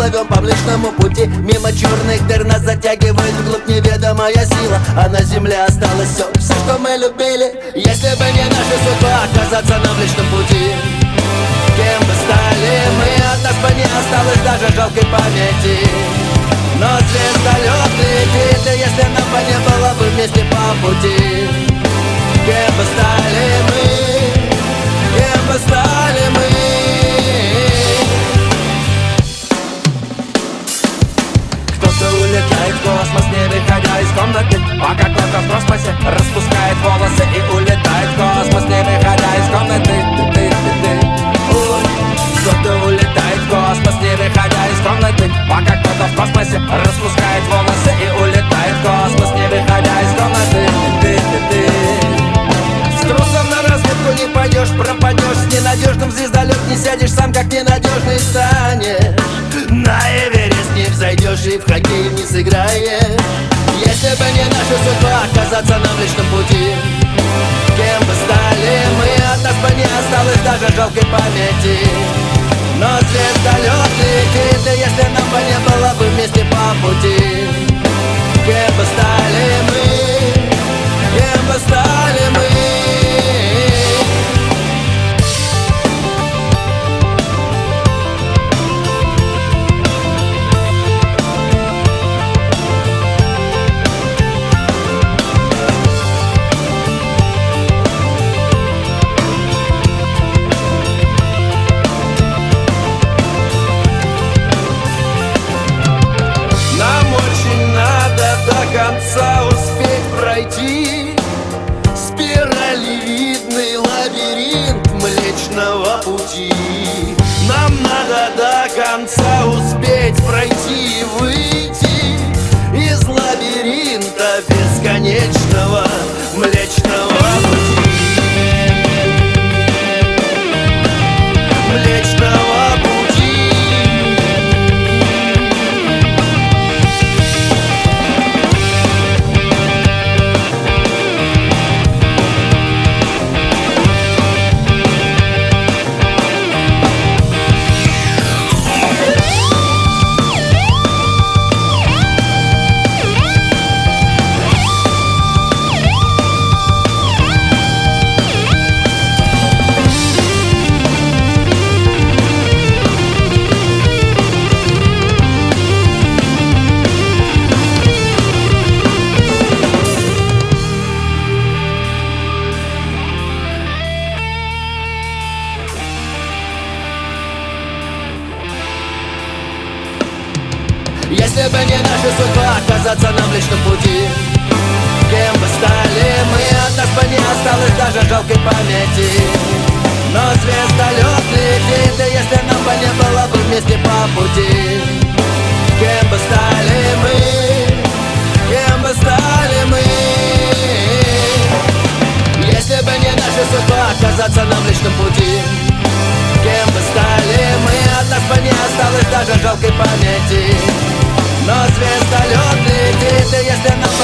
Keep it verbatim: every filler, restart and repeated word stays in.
плывем по Млечному пути. Мимо черных дыр нас затягивает вглубь неведомая сила, а на земле осталось все, все, что мы любили. Если бы не наша судьба оказаться на Млечном пути, кем бы стали мы, от нас бы не осталось даже жалкой памяти. Но звездолет летит, и если нам бы не было бы вместе по пути, кем бы стали мы, кем бы стали мы. Кто-то улетает в космос, не выходя из комнаты, пока кто-то в космосе распускает волосы и улетает в космос, не выходя из комнаты. Кто-то улетает в космос, не выходя из комнаты, пока кто-то в космосе распускает волосы и улетает в космос, не выходя из комнаты. Ты, ты, ты. С трусом на разведку не пойдешь, пропадешь. С ненадежным в звездолет не сядешь, сам как ненадежный станешь. На Эверест не взойдешь и в хоккей не сыграешь. Если бы не наша судьба оказаться на Млечном пути, кем бы стали мы, от нас бы не осталось даже жалкой памяти. Но звездолет летит, и если нам бы не было бы вместе по пути, кем бы стали мы, кем бы стали мы. Конца успеть пройти спиралевидный лабиринт Млечного пути. Нам надо до конца успеть пройти и выйти из лабиринта бесконечного Млечного пути. Млечного пути. Если бы не наша судьба оказаться на Млечном пути, кем бы стали мы, от нас бы не осталось даже жалкой памяти. Но звездолет летит, и если нам бы не было бы вместе по пути, кем бы стали мы, кем бы стали мы. Если бы не наша судьба оказаться на Млечном пути, кем бы стали мы, от нас бы не осталось даже жалкой памяти. Но звездолет летит, и если нам